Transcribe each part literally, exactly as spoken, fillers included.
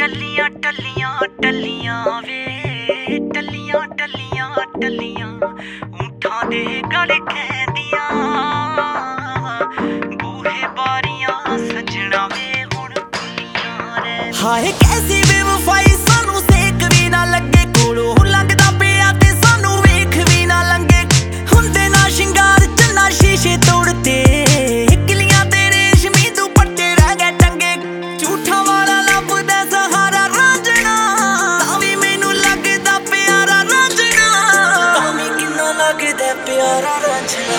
टल्लियां टल्लियां टल्लियां वे टल्लियां टल्लियां टल्लियां ऊंठां दे गल कहंदियां बूहे बारियां सजना वे हुण खुलियां रे। हाय कैसी बेवफाई सानू सेक भी ना लगे कोलों लंघदा पिया ते सानू वेख भी ना लंघे हुंदे ना शिंगार चन्ना शीशे तोड़ते किलियां ते रेशमी दुपट्टे रह गए टंगे झूठा वाला लभदा सहारा रांझना तावी मैनू लगदा प्यारा रांझना तावी किन्ना लगदा प्यारा रांझना।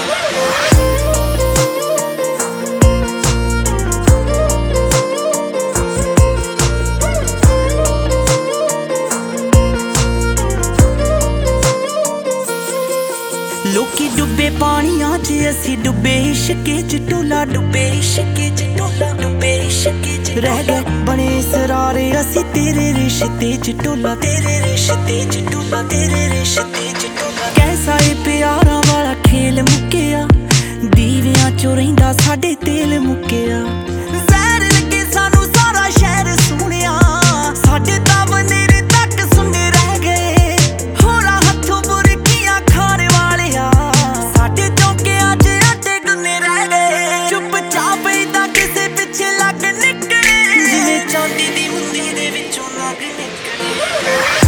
लोकी डुबे पानियां च असी डुबे इश्के च टोला डुबे इश्के च टोला डुबे इश्के च रह गए बने सरारे असी तेरे रिश्ते च टोला तेरे रिश्ते च टोला तेरे रिश्ते च टोला। कैसा ए प्यारा वाला खेल मुक्किया दीवियां चो रहिंदा साडे तेल मुक्किया जहर लगे सानू सारा शहर सुनिया साडे तां बनेरे तक सुने रह गए होला हथों बुरकियां खाने वालिया साडे चौकियां च आटे गुन्ने रह गए चुप चाप इदां किसे पिछे लग निकले जिवें चांदी दी मुंदी दे विचों लग निकले।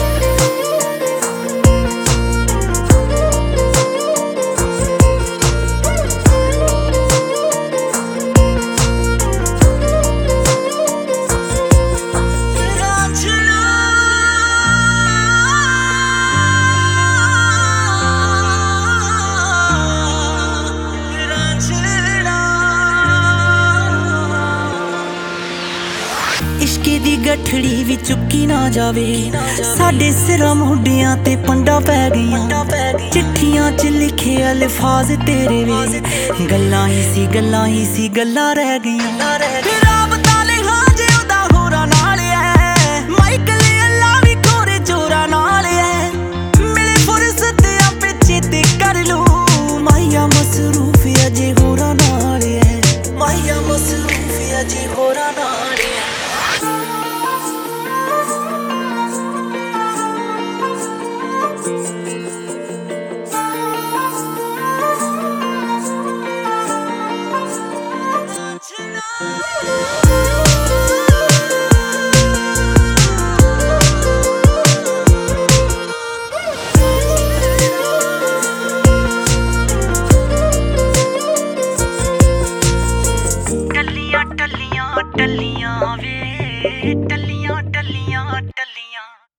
इश्के दी गठड़ी भी चुकी ना जावे साडे सिरां मुंडियां ते पंडा पै गईयां चिट्ठियां च लिखे अल्फाज तेरे वे गल्लां ही सी गल्लां ही सी गल्लां रह गईयां राबता लिखा जे ओदा होरा नाल ऐ माइकल अल्लाह भी कोरे जोरा नाल ऐ मिले फुर्सत आपे चेते कर लो माया मसरूफ अजे होरा नाल ऐ माया मसरूफ अजे होरा नाल ऐ। टल्लियां टल्लियां वे टल्लियां टल्लियां टल्लियां